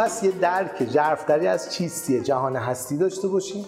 پس یه درک ژرف‌تری از چیستی جهان هستی داشته باشیم.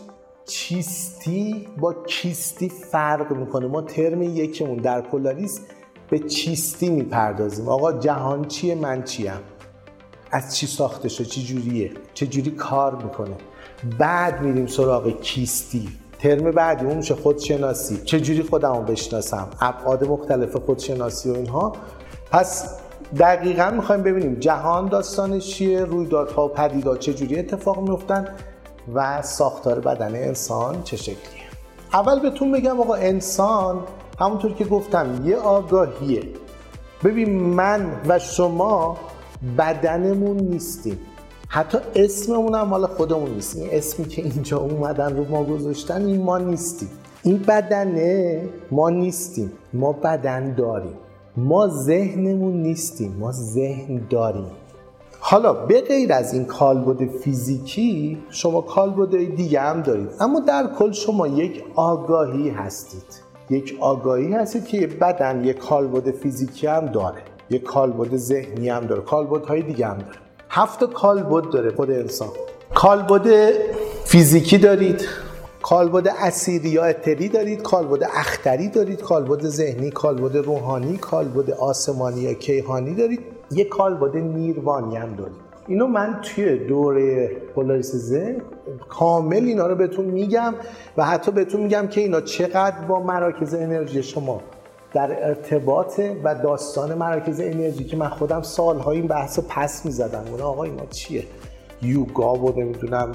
چیستی با کیستی فرق میکنه. ما ترم یکمون در پولاریس به چیستی میپردازیم. آقا جهان چیه، من چیم، از چی ساخته شده، چی جوریه، چه جوری کار میکنه. بعد میریم سراغ کیستی. ترم بعدی اون میشه خودشناسی، چه جوری خودمو بشناسم، ابعاد مختلف خودشناسی و اینها. پس دقیقاً میخوایم ببینیم جهان داستانش چیه، رویدادها و پدیدات چه جوری اتفاق میفتن و ساختار بدن انسان چه شکلیه. اول بهتون بگم آقا انسان همونطور که گفتم یه آگاهیه. ببین من و شما بدنمون نیستیم، حتی اسممون هم مال خودمون نیستیم. این اسمی که اینجا اومدن رو ما گذاشتن این ما نیستیم. این بدنه ما نیستیم، ما بدن داریم. ما ذهنمون نیستیم، ما ذهن داریم. حالا به غیر از این کالبد فیزیکی شما کالبدهای دیگه هم دارید، اما در کل شما یک آگاهی هستید. یک آگاهی هستید که بدن یک کالبد فیزیکی هم داره، یک کالبد ذهنی هم داره، کالبدهای دیگه هم داره. 7 کالبد داره خود انسان. کالبد فیزیکی دارید، کالبد اسیری یا اتری دارید، کالبد اختری دارید، کالبد ذهنی، کالبد روحانی، کالبد آسمانی یا کیهانی دارید، یک کالبد نیروانی هم دارید. اینو من توی دوره پولاریس ذهن کامل اینا رو بهتون میگم و حتی بهتون میگم که اینا چقدر با مراکز انرژی شما در ارتباطه و داستان مراکز انرژی که من خودم سال‌ها این بحثو پس می‌زدم. اون آقا اینا چیه؟ یوگا و نمیدونم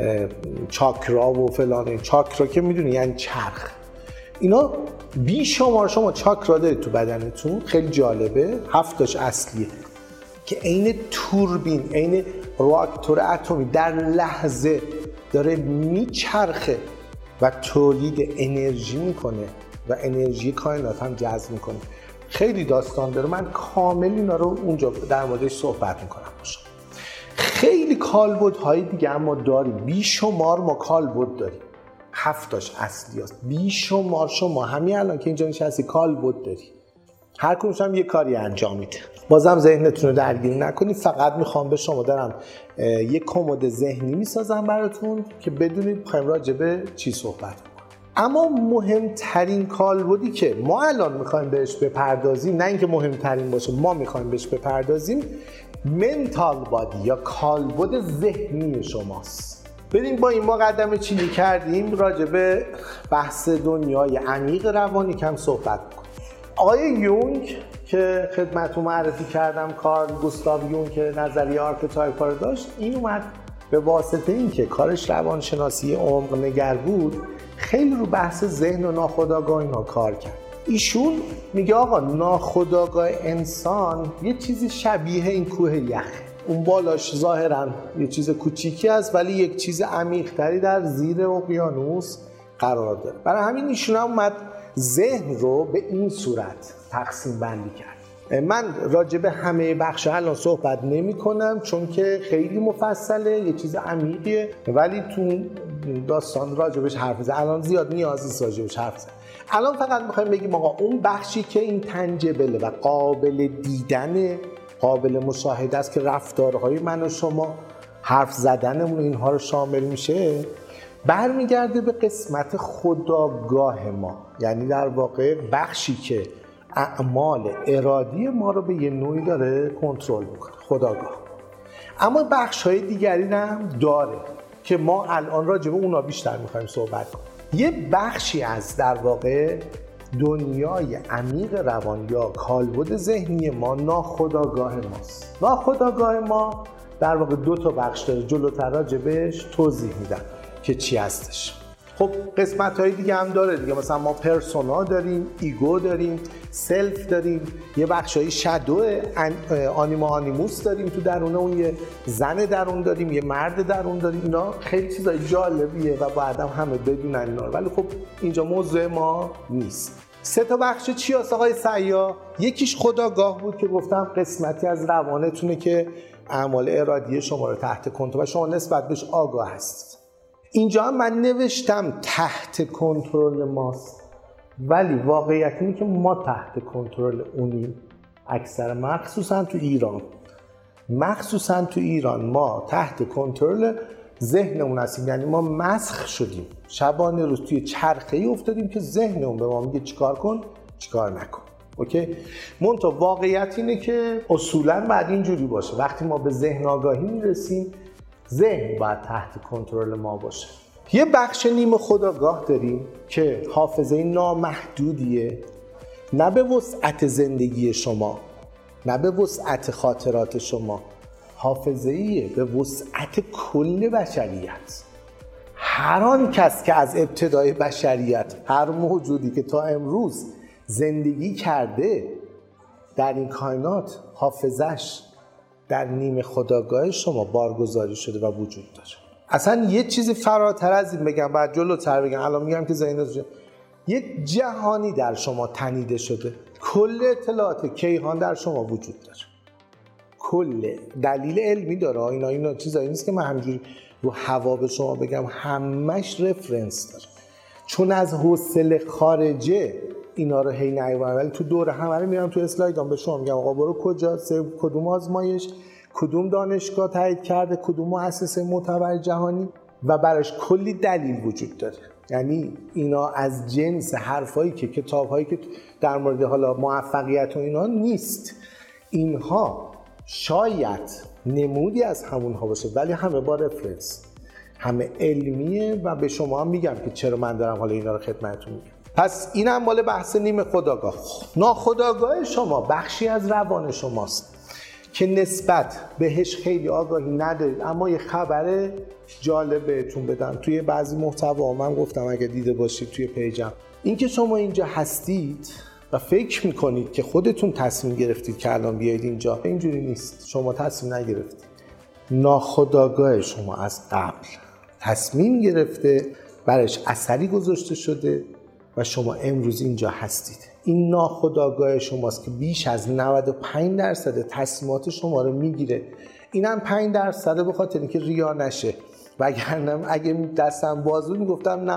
چاکرا و فلان. چاکرا که میدونی یعنی چرخ. اینا بیشمار شما چاکرا دارید تو بدنتون، خیلی جالبه. 7 تاش اصلیه که عین توربین، عین راکتور اتمی در لحظه داره میچرخه و تولید انرژی میکنه و انرژی کائنات هم جذب میکنه. خیلی داستان داره، من کامل اینا رو اونجا در موردش صحبت میکنم باشم. خیلی کالبدهای دیگه هم ما داریم، بیشمار ما کالبد داریم. 7 تاش اصلی هست، بیشمار. شما همین الان که اینجا نشستی کالبد داری، هر کدومش هم یه کاری انجام میده. بازم ذهنتون رو درگیر نکنید، فقط میخوام به شما دارم یه کمد ذهنی میسازم براتون که بدونید میخوایم راجع به چی صحبت کنیم. اما مهمترین کالبدی که ما الان میخوایم بهش بپردازیم، نه اینکه مهمترین باشه، ما میخوایم بهش بپردازیم، منتال بادی یا کالبد ذهنی شماست. بریم با این مقدمه چینی کردیم راجع به بحث دنیای عمیق روانی کم صحبت کنیم. آقای یونگ که خدمتتون معرفی کردم، کارل گوستاو یونگ که نظریه آرکتایپ رو داشت، این اومد به واسطه اینکه کارش روانشناسی عمق نگر بود خیلی رو بحث ذهن و ناخودآگاه اینا کار کرد. ایشون میگه آقا ناخودآگاه انسان یه چیزی شبیه این کوه یخه. اون بالاش ظاهراً یه چیز کوچیکی است ولی یک چیز عمیق‌تری در زیر اقیانوس قرار داره. برای همین ایشون هم اومد ذهن رو به این صورت تقسیم بندی کرد. من راجع به همه بخش الان صحبت نمی کنم چون که خیلی مفصله، یه چیز عمیقیه، ولی تو داستان راجبش حرف زدن الان زیاد نیاز نیست راجبش حرف زدن. الان فقط میخوایم بگیم آقا اون بخشی که این تنجبله و قابل دیدن، قابل مشاهده است که رفتارهای من و شما، حرف زدنمون اینها رو شامل میشه، برمیگرده به قسمت خودآگاه ما. یعنی در واقع بخشی که اعمال ارادی ما رو به یه نوعی داره کنترل میکنه، خودآگاه. اما بخش‌های دیگری هم داره که ما الان راجع به اونا بیشتر میخوایم صحبت کنیم. یه بخشی از در واقع دنیای عمیق روان یا کالبد ذهنی ما ناخودآگاه ماست. ناخودآگاه ما در واقع 2 تا بخش داره، جلوتر راجع بهش توضیح میدم که چی هستش. خب قسمت‌های دیگه هم داره دیگه، مثلا ما پرسونا داریم، ایگو داریم، سلف داریم، یه بخشای شادو آنیموس داریم تو درونه اون، یه زن درون داریم، یه مرد درون داریم. اینا خیلی چیزای جالبیه و باید هم همه بدونن اینا، ولی خب اینجا موضوع ما نیست. 3 تا بخش چی هست آقای سیاح؟ یکیش خودآگاه بود که گفتم قسمتی از روانتونه که اعمال ارادی شما رو تحت کنترل و شما نسبت بهش آگاه هستید. اینجا هم من نوشتم تحت کنترل ماست، ولی واقعیت اینه که ما تحت کنترل اونیم. اکثر مخصوصا تو ایران مخصوصا تو ایران ما تحت کنترل ذهنمون هستیم، یعنی ما مسخ شدیم، شبانه روز توی چرخه‌ای افتادیم که ذهنمون به ما میگه چیکار کن چیکار نکن. اوکی؟ منتها واقعیت اینه که اصولاً باید اینجوری باشه، وقتی ما به ذهن آگاهی میرسیم ذهن باید تحت کنترل ما باشه. یه بخش نیمه خودآگاه داریم که حافظه نامحدودیه، نه به وسعت زندگی شما، نه به وسعت خاطرات شما، حافظه‌ایه به وسعت کل بشریت. هر آن کس که از ابتدای بشریت، هر موجودی که تا امروز زندگی کرده در این کائنات، حافظش در نیمه خودآگاه شما بارگذاری شده و وجود داره. اصلا یه چیزی فراتر از این بگم، بعد جلوتر بگم، الان میگم که ذهنتون یک جهانی در شما تنیده شده، کل اطلاعات کیهان در شما وجود داره، کل دلیل علمی داره. اینا چیزایی نیست که من همینجوری رو هوا به شما بگم، همش رفرنس داره، چون از حوصله خارجه اینا رو هی نیوردن، ولی تو دوره همه رو میارم تو اسلایدام به شما میگم آقا برو کجا، کدوم آزمایش، کدوم دانشگاه تایید کرده، کدوم مؤسسه معتبر جهانی، و براش کلی دلیل وجود داره. یعنی اینا از جنس حرفایی که کتاب‌هایی که در مورد حالا موفقیت و اینا نیست، اینها شاید نمودی از همونها باشه، ولی همه با رفرنس، همه علمیه و به شما هم میگم که چرا من دارم حالا اینا رو خدمتتون میگم. پس این هم مال بحث نیمه خودآگاه. ناخودآگاه شما بخشی از روان شماست که نسبت بهش خیلی آگاهی ندارید، اما یه خبر جالب بهتون بدم. توی بعضی محتوا من گفتم اگه دیده باشید توی پیجم، اینکه شما اینجا هستید و فکر میکنید که خودتون تصمیم گرفتید که الان بیایید اینجا، اینجوری نیست. شما تصمیم نگرفتید، ناخودآگاه شما از قبل تصمیم گرفته، برش اثری گذاشته شده و شما امروز اینجا هستید. این ناخودآگاه شماست که بیش از 95% تصمیمات شما رو میگیره. اینم 5% به خاطر اینکه ریا نشه، وگرنه اگه دستم باز بود میگفتم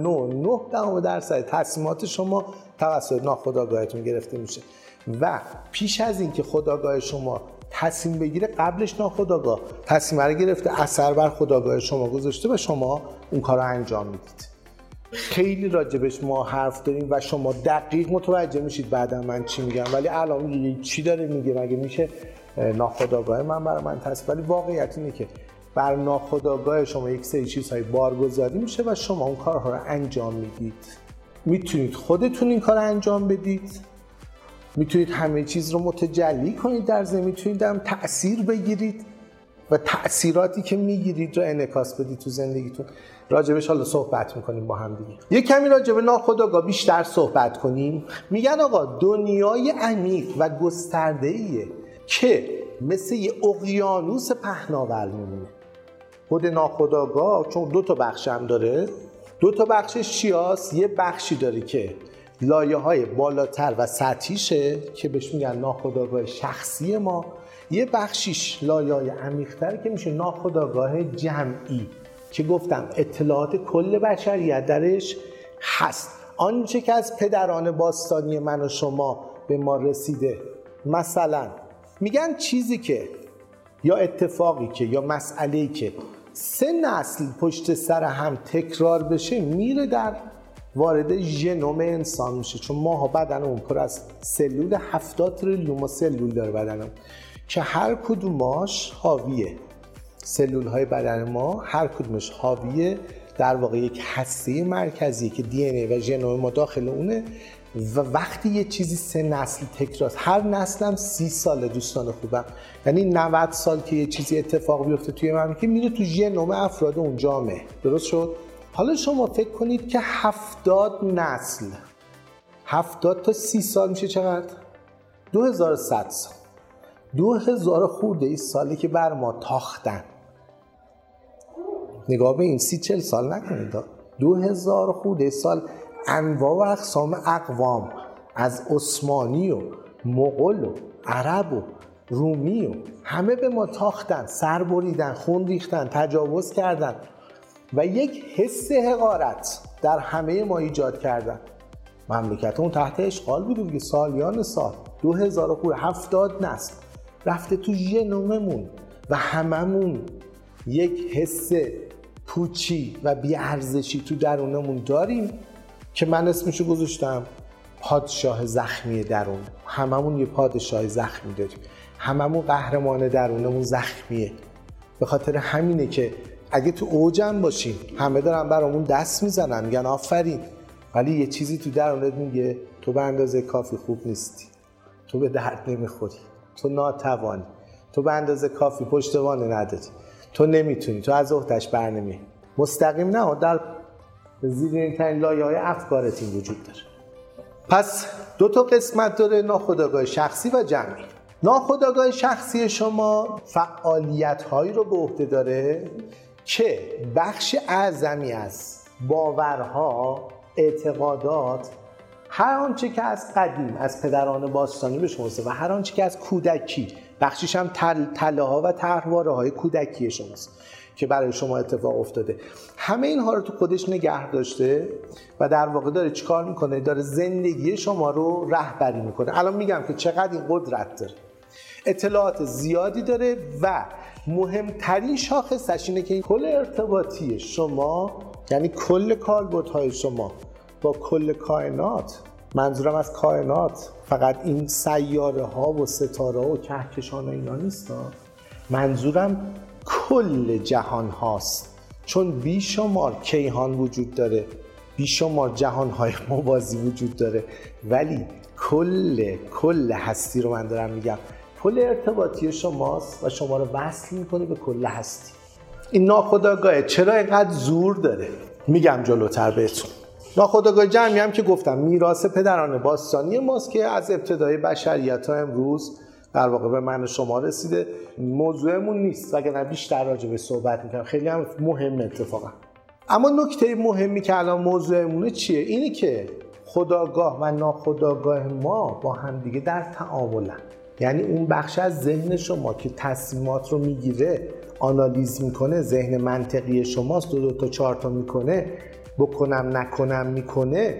99.9% تصمیمات شما توسط ناخودآگاهتون گرفته میشه. و پیش از اینکه خودآگاه شما تصمیم بگیره، قبلش ناخودآگاه تصمیم رو گرفته، اثر بر خودآگاه شما گذاشته و شما اون کار رو انجام میدید. خیلی راجبش ما حرف داریم و شما دقیق متوجه میشید بعدا من چی میگم، ولی الان میگه چی داره میگه، مگه میشه ناخودآگاه من برای من تصمیم؟ ولی واقعیت اینه که بر ناخودآگاه شما یک سری چیزهای بارگذاری میشه و شما اون کارها رو انجام میدید. میتونید خودتون این کار رو انجام بدید، میتونید همه چیز رو متجلی کنید در ذهن، میتونید هم تأثیر بگیرید و تأثیراتی که میگیرید رو انعکاس بدید تو زندگیتون. راجبش حالا صحبت میکنیم با هم دیگه. یه کمی راجب ناخودآگاه بیشتر صحبت کنیم. میگن آقا دنیای عمیق و گسترده‌ایه که مثل یه اقیانوس پهناور میمونه. خود ناخودآگاه چون 2 تا بخش هم داره، 2 تا بخشش چیاست؟ یه بخشی داره که لایه‌های بالاتر و سطحیشه که بهش میگن ناخودآگاه شخصی ما، یه بخشیش لایه‌های عمیق‌تر که میشه ناخودآگاه جمعی که گفتم اطلاعات کل بشریت درش هست. آنچه که از پدران باستانی من و شما به ما رسیده، مثلا میگن چیزی که یا اتفاقی که یا مسئله‌ای که 3 نسل پشت سر هم تکرار بشه میره در وارد ژنوم انسان میشه، چون ما بدنمون پر از سلول 70 تریلیون سلول داره بدنمون که هر کدوماش حاویه، سلول های بدن ما هر کدومش حاویه در واقع یک هسته مرکزی که دی ان ای و ژنوم ما داخل اونه. و وقتی یه چیزی 3 نسل تکرار، هر نسل هم 30 ساله دوستان خوبم، یعنی 90 سال که یه چیزی اتفاق بیفته توی مملکت میره تو ژنوم افراد اون جامعه. درست شد؟ حالا شما فکر کنید که 70 نسل، 70 تا 30 سال میشه چقدر؟ 2100 سال. 2000 خورده ای سالی که بر ما تاختن. نگاه به این 30-40 سال نکنید. 2000 خورده ای سال انواع و اقسام اقوام، از عثمانی و مغول و عرب و رومی و همه به ما تاختن، سر بریدن، خون ریختن، تجاوز کردن و یک حس حقارت در همه ما ایجاد کردن. مملکت اون تحت اشغال بود دیگه، سالیان سال. 2000 خورده 70 نسل رفته تو ژنوممون و هممون یک حس پوچی و بی‌ارزشی تو درونمون داریم که من اسمشو گذاشتم پادشاه زخمی درون. هممون یه پادشاه زخمی داریم، هممون قهرمان درونمون زخمیه. به خاطر همینه که اگه تو اوجم باشیم همه دارن برامون دست میزنن میگن آفرین، ولی یه چیزی تو درونت میگه تو به اندازه کافی خوب نیستی، تو به درد نمیخوری، تو ناتوانی، تو به اندازه کافی پشتوانه نداری، تو نمیتونی، تو از عهده‌اش برنمیای. مستقیم نه، در زیرین ترین لایه‌های افکارت این وجود داره. پس دو تا قسمت داره، ناخودآگاه شخصی و جمعی. ناخودآگاه شخصی شما فعالیت‌هایی رو به عهده داره که بخش اعظمی از باورها، اعتقادات، هر آنچه که از قدیم از پدران باستانی به شماست و هر آنچه که از کودکی، بخشش هم تله‌ها و طرحواره‌های کودکی شماست که برای شما اتفاق افتاده، همه اینها رو تو خودش نگه داشته و در واقع داره چیکار میکنه؟ داره زندگی شما رو رهبری میکنه. الان میگم که چقدر این قدرت داره، اطلاعات زیادی داره و مهمترین شاخصش اینه که کل ارتباطی شما، یعنی کل کالبدهای شما با کل کائنات، منظورم از کائنات فقط این سیاره ها و ستاره و کهکشان و اینا نیست، منظورم کل جهان هاست، چون بیشمار کیهان وجود داره، بیشمار جهان های موازی وجود داره، ولی کل هستی رو من دارم میگم، کل ارتباطی شماست و شما رو وصل میکنه به کل هستی. این ناخودآگاهه چرا اینقدر زور داره؟ میگم جلوتر بهتون. ناخودآگاه جمعی هم که گفتم میراث پدران باستانی ماست که از ابتدای بشریت تا امروز در واقع به من و شما رسیده. موضوعمون نیست، وگرنه بیشتر راجع به صحبت میکنم، خیلی هم مهمه اتفاقا. اما نکته مهمی که الان موضوعمونه چیه؟ اینه که خودآگاه و ناخودآگاه ما با هم دیگه در تعاملن. یعنی اون بخش از ذهن شما که تصمیمات رو میگیره، آنالیز میکنه، ذهن منطقی شماست، 2 تا 4 تا میکنه، بکنم نکنم میکنه،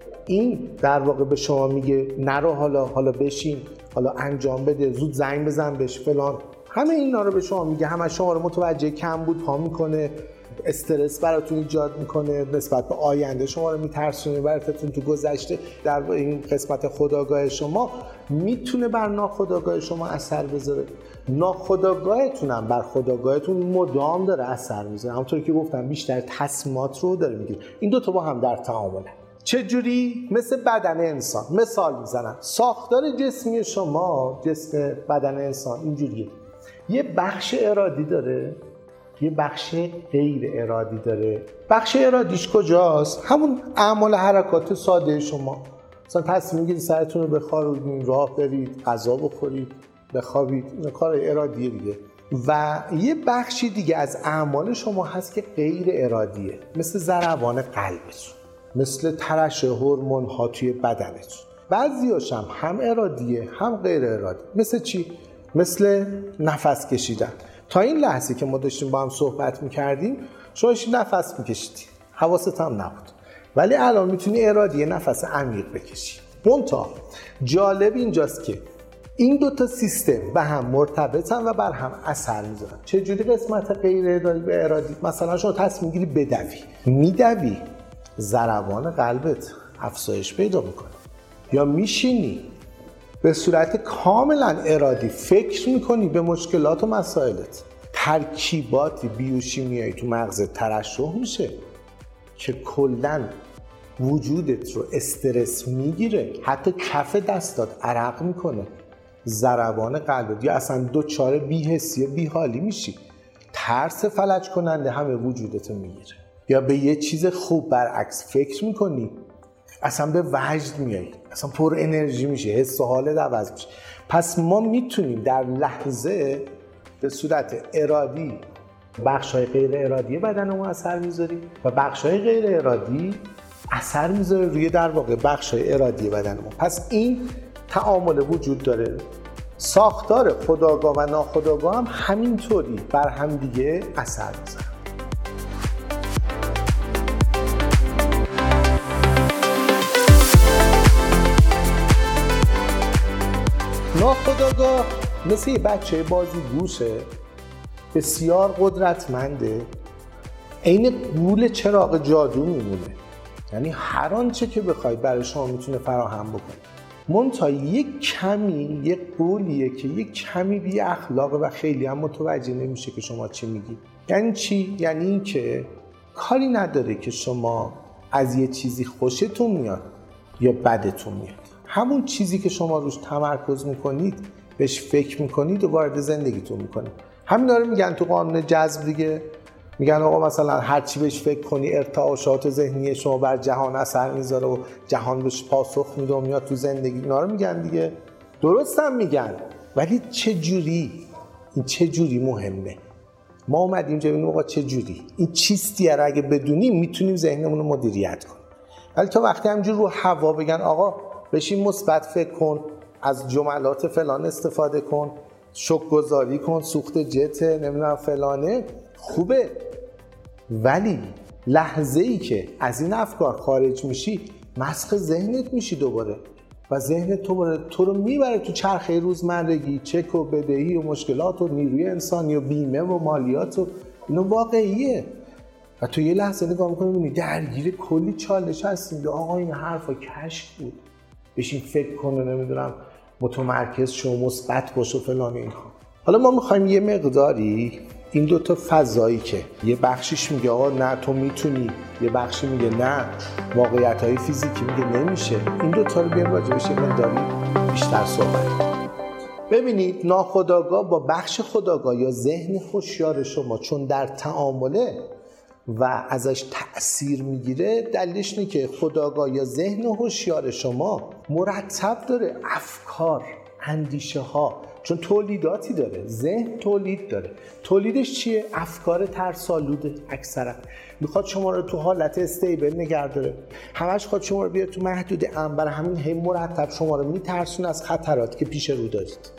این در واقع به شما میگه نرو، حالا بشین، حالا انجام بده، زود زنگ بزن بهش فلان، همه اینا رو به شما میگه، همه شما رو متوجه کمبودها میکنه، استرس براتون ایجاد میکنه، نسبت به آینده شما رو میترسونه، براتون تو گذشته. در این قسمت خودآگاه شما میتونه بر ناخودآگاه شما اثر بذاره، ناخودآگاهتون هم بر خودآگاهتون مدام داره اثر میذاره. همونطوری که گفتم بیشتر تصمیمات رو داره میگیره. این دو تا با هم در تعامله. چه جوری؟ مثل بدن انسان. مثال میزنم، ساختار جسمی شما، جسم بدن انسان اینجوریه، یه بخش ارادی داره، یه بخش غیر ارادی داره. بخش ارادیش کجاست؟ همون اعمال حرکات ساده شما، مثلا تصمیم میگیرید سرتون رو بخارونید، راه برید، غذا بخورید، بخوابید، این کار ارادیه دیگه. و یه بخشی دیگه از اعمال شما هست که غیر ارادیه، مثل ضربان قلبتون، مثل ترشح هورمون ها توی بدنتون. بعضیاش هم ارادیه هم غیر ارادی. مثل چی؟ مثل نفس کشیدن. تا این لحظه که ما داشتیم با هم صحبت میکردیم شما نفس میکشیدی، حواست هم نبود، ولی الان میتونی ارادی نفس عمیق بکشی. منتها جالب اینجاست که این دو تا سیستم به هم مرتبطن و بر هم اثر میذارن. چجوری؟ قسمت غیر ارادی، مثلا شما تصمیم میگیری بدوی، میدوی، ضربان قلبت افزایش پیدا میکنه، یا میشینی به صورت کاملا ارادی فکر میکنی به مشکلات و مسائلت، ترکیبات بیوشیمیایی تو مغزت ترشح میشه که کلن وجودت رو استرس میگیره، حتی کف دستات عرق میکنه، ضربان قلبت، یا اصلا دوچار بی‌حسی بی‌حالی میشی، ترس فلج کننده همه وجودت رو میگیره، یا به یه چیز خوب برعکس فکر میکنی اصلا به وجد میایی، اصلا پر انرژی میشه، حس و حالت عوض میشه. پس ما میتونیم در لحظه به صورت ارادی بخش‌های غیر ارادی بدنمون اثر میذاریم و بخش‌های غیر ارادی اثر میذاره روی در واقع بخش‌های ارادی بدنمون. پس این تعامل وجود داره. ساختار خودآگاه و ناخودآگاه هم همینطوری بر هم دیگه اثر میذاره. ناخودآگاه مثل یه بچه بازی گوشه، بسیار قدرتمنده، عین گول چراغ جادو میمونه. یعنی هر آنچه که بخواید برای شما میتونه فراهم بکنه. منتها یک کمی، یک قولیه که یک کمی بی اخلاقه و خیلی هم متوجه نمیشه که شما چی میگی. یعنی چی؟ یعنی این که کاری نداره که شما از یه چیزی خوشتون میاد یا بدتون میاد. همون چیزی که شما روش تمرکز میکنید، بهش فکر میکنید و وارد زندگیتون میکنید. همینا رو میگن تو قانون جذب دیگه. میگن آقا مثلا هر چی بهش فکر کنی ارتعاشات ذهنی شما بر جهان اثر میذاره و جهان بهش پاسخ میده و میاد تو زندگی. اینا رو میگن دیگه. درست هم میگن، ولی چه جوری؟ این چه جوری مهمه. ما اومدیم اینجا ببینیم آقا چه جوری این چیستیه رو اگه بدونیم میتونیم ذهنمون رو مدیریت کنیم. ولی تا وقتی همینجور رو هوا بگن آقا بشین مثبت فکر کن، از جملات فلان استفاده کن، شوک گذاری کن، سوخت جت، نمیدونم فلانه، خوبه. ولی لحظه ای که از این افکار خارج میشی مسخ ذهنت میشی دوباره و ذهنت تو رو میبره تو چرخه روزمرگی، چک و بدهی و مشکلات و نیروی انسانی و بیمه و مالیات و اینو واقعیه. و تو یه لحظه نگاه میکنی میبینی درگیر کلی چالش هستیم. آقا این حرفا کشف بود، بشین فکر کنه، نمیدونم متمرکز شو، مثبت باش و فلان اینها. حالا ما میخوایم یه مقداری این دوتا فضایی که یه بخشیش میگه آقا نه تو میتونی، یه بخشی میگه نه واقعیت‌های فیزیکی میگه نمیشه، این دوتا رو بیاریم راجبش یه مقداری بیشتر صحبت کنیم. ببینید ناخودآگاه با بخش خودآگاه یا ذهن هوشیار شما چون در تعامله و ازش تأثیر میگیره، دلیلش اینه که خودآگاه یا ذهن هوشیار شما مرتب داره افکار، اندیشه ها، چون تولیداتی داره، ذهن تولید داره. تولیدش چیه؟ افکار ترسالوده. اکثرا میخواد شما رو تو حالت استیبل نگه داره، همش خواد شما رو بیاره تو محدود امن، برای همین هی مرتب شما رو میترسونه از خطراتی که پیش رو دارید.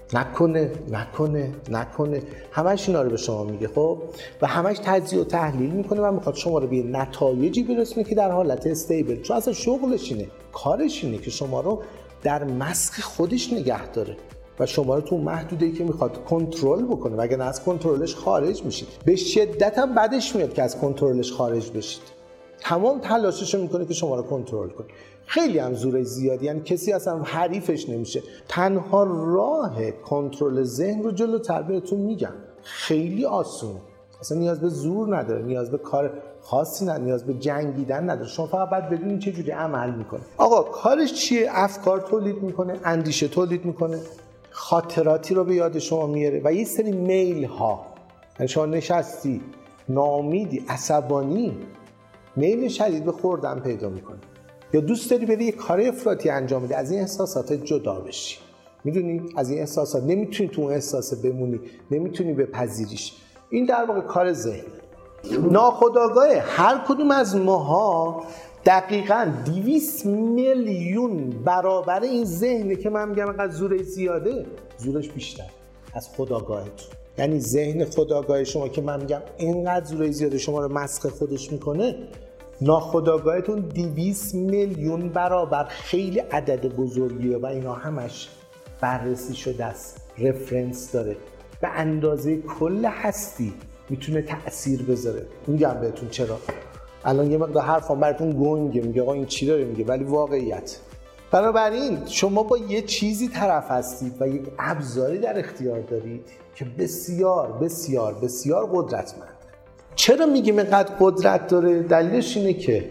نکنه همش اینا رو به شما میگه. خب و همش تجزیه و تحلیل میکنه و میخواد شما رو به نتایجی برسونه که در حالت استیبل، چون اصلا شغلش اینه، کارش اینه که شما رو در مسخ خودش نگه داره و شما رو تو محدوده‌ای که میخواد کنترل بکنه، وگرنه از کنترلش خارج میشید. به شدت هم بدش میاد که از کنترلش خارج بشید. تمام تلاشش میکنه که شما رو کنترل کنه. خیلی هم زورش زیادی، یعنی کسی اصلا حریفش نمیشه. تنها راه کنترل ذهن رو جلوتر بهتون میگم، خیلی آسونه. اصلا نیاز به زور نداره، نیاز به کار خاصی نداره، نیاز به جنگیدن نداره. شما فقط باید بدونید چه جوری عمل میکنه. آقا کارش چیه؟ افکار تولید میکنه، اندیشه تولید میکنه، خاطراتی رو به یاد شما میاره و یه سری میل ها. یعنی شما نشستی ناامیدی، عصبانی، میل شدید به خوردن پیدا میکنه، یا دوست داری بری یه کار افراطی انجام بدی، از این احساسات جدا بشی. میدونی از این احساسات نمیتونی تو اون احساس بمونی، نمیتونی بپذیریش. این در واقع کار ذهن. ناخودآگاه هر کدوم از ماها دقیقاً 200 میلیون برابر این ذهنه که من میگم انقدر زورش زیاده، زورش بیشتر از خودآگاهتون. یعنی ذهن خودآگاه شما که من میگم اینقدر زورش زیاده شما رو مسخ خودش میکنه، ناخودآگاهتون 200 میلیون برابر خیلی عدد بزرگیه و اینا همش بررسی شده است، رفرنس داره، به اندازه کل هستی میتونه تأثیر بذاره. میگم بهتون چرا. الان یه مقدار حرفام براتون گنگه، میگه آقا این چی داره میگه، ولی واقعیت. بنابراین شما با یه چیزی طرف هستید و یک ابزاری در اختیار دارید که بسیار بسیار بسیار قدرتمند. چرا میگیم اینقدر قدرت داره؟ دلیلش اینه که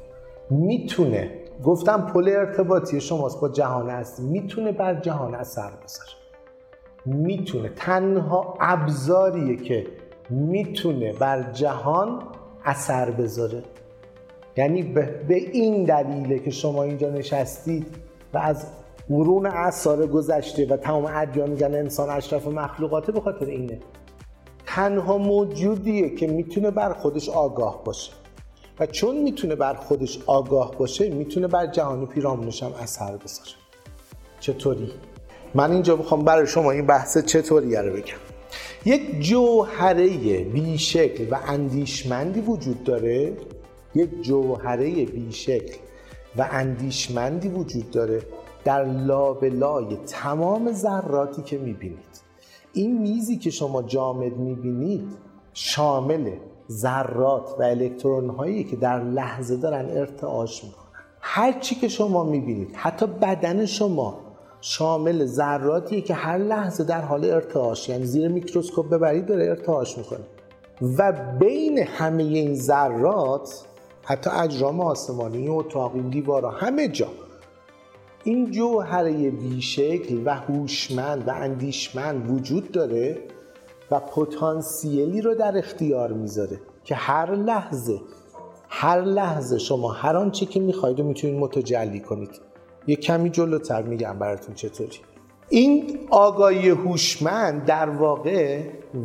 میتونه، گفتم پل ارتباطی شماست با جهان هستی، میتونه بر جهان اثر بذاره. میتونه، تنها ابزاریه که میتونه بر جهان اثر بذاره. یعنی به این دلیله که شما اینجا نشستید و از قرون اعصار گذشته و تمام ادیان میگن انسان اشرف مخلوقاته، به خاطر اینه. تنها موجودیه که میتونه بر خودش آگاه باشه و چون میتونه بر خودش آگاه باشه میتونه بر جهان پیرامونش هم اثر بذاره. چطوری؟ من اینجا میخوام برای شما این بحث چطوریه رو بگم. یک جوهره بیشکل و اندیشمندی وجود داره، یک جوهره بیشکل و اندیشمندی وجود داره در لابلای تمام ذراتی که میبینید. این میزی که شما جامد میبینید شامل ذرات و الکترون هایی که در لحظه دارن ارتعاش میکنن. هر چی که شما میبینید، حتی بدن شما، شامل ذراتیه که هر لحظه در حال ارتعاش، یعنی زیر میکروسکوپ ببرید داره ارتعاش میکنه و بین همه این ذرات، حتی اجرام آسمانی، اتاق، این دیوارا، همه جا این جوهره بیشکل و هوشمند و اندیشمند وجود داره و پتانسیلی رو در اختیار میذاره که هر لحظه شما هر آنچه که میخواید رو میتونید متجلی کنید. یه کمی جلوتر میگم براتون چطوری. این آگاهی هوشمند در واقع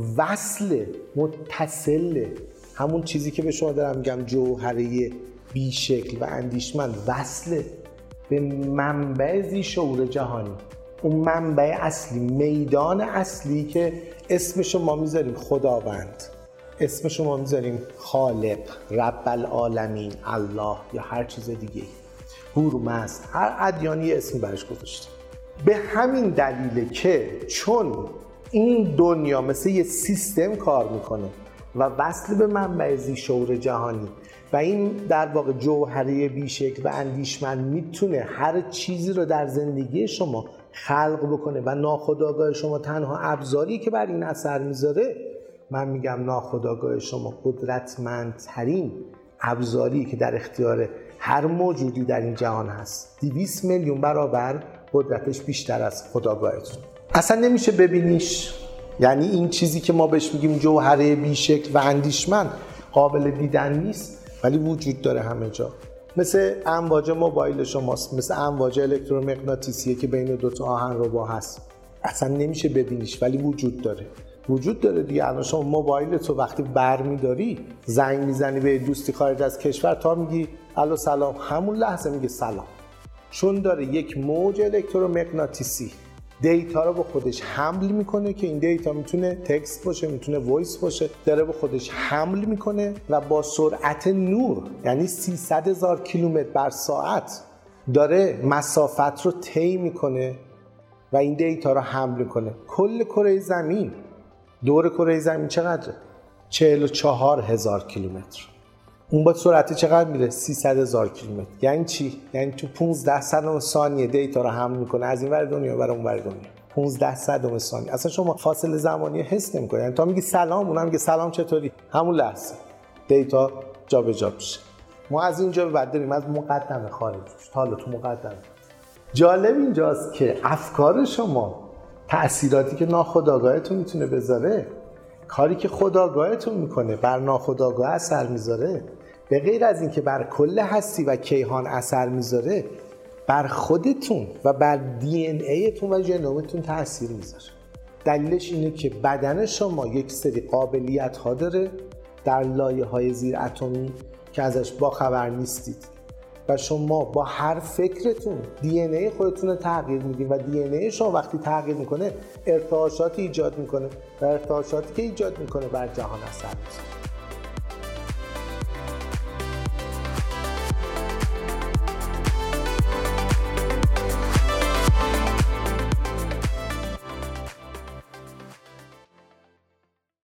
متصله، همون چیزی که به شما دارم میگم جوهره بیشکل و اندیشمند وصله به منبع ذی شعور جهانی. اون منبع اصلی، میدان اصلی که اسمشو ما میذاریم خداوند، اسمشو ما میذاریم خالق، رب العالمین، الله یا هر چیز دیگه، هورمزد، هر ادیانی اسمی برش گذاشته. به همین دلیله که چون این دنیا مثل یه سیستم کار میکنه و وصل به منبع ذی شعور جهانی و این در واقع جوهره بیشکل و اندیشمند میتونه هر چیزی رو در زندگی شما خلق بکنه و ناخودآگاه شما تنها ابزاری که بر این اثر میذاره، من میگم ناخودآگاه شما قدرتمندترین ابزاری که در اختیار هر موجودی در این جهان هست. 200 میلیون برابر قدرتش بیشتر از خودآگاهتون. اصلا نمیشه ببینیش. یعنی این چیزی که ما بهش میگیم جوهره بیشکل و اندیشمند قابل دیدن نیست ولی وجود داره همه جا. مثل امواج موبایل شماست، مثل امواج الکترومغناطیسیه که بین دو تا آهنربا هست. اصلا نمیشه ببینیش ولی وجود داره دیگه. الان شما موبایل تو وقتی برمی‌داری زنگ میزنی به دوستی خارج از کشور، تا میگی الو سلام، همون لحظه میگه سلام، چون داره یک موج الکترومغناطیسی دیتا رو به خودش حمل میکنه که این دیتا میتونه تکست باشه، میتونه وایس باشه، داره به خودش حمل میکنه و با سرعت نور، یعنی 300,000 کیلومتر بر ساعت داره مسافت رو طی میکنه و این دیتا رو حمل میکنه. کل کره زمین، دور کره زمین چقدره؟ 44,000 کیلومتر. اون با سرعت چقدر میره؟ 300,000 کیلومتر. یعنی چی؟ یعنی تو 15 صدم ثانیه دیتا رو حمل میکنه از این ور دنیا برای اون ور دنیا. 15 صدم ثانیه. اصلا شما فاصله زمانی حس نمی‌کنی. یعنی تا میگی سلام، اونم میگه سلام چطوری؟ همون لحظه دیتا جابجا میشه. ما از اینجا به بعد داریم از مقدمه خارج میشه. حالا تو مقدمه. جالب اینجاست که افکار شما، تأثیراتی که ناخودآگاهتون میتونه بذاره، کاری که خودآگاهتون میکنه بر ناخودآگاه اثر میذاره، به غیر از این که بر کل هستی و کیهان اثر میذاره، بر خودتون و بر دی ان ایتون و ژنومتون تأثیر میذاره. دلیلش اینه که بدن شما یک سری قابلیت ها داره در لایه های زیر اتمی که ازش با خبر نیستید و شما با هر فکرتون دی ان ای خودتون رو تغییر میدین و دی ان ای شما وقتی تغییر میکنه ارتعاشاتی ایجاد میکنه و ارتعاشاتی که ایجاد میکنه بر جهان اثر میذاره.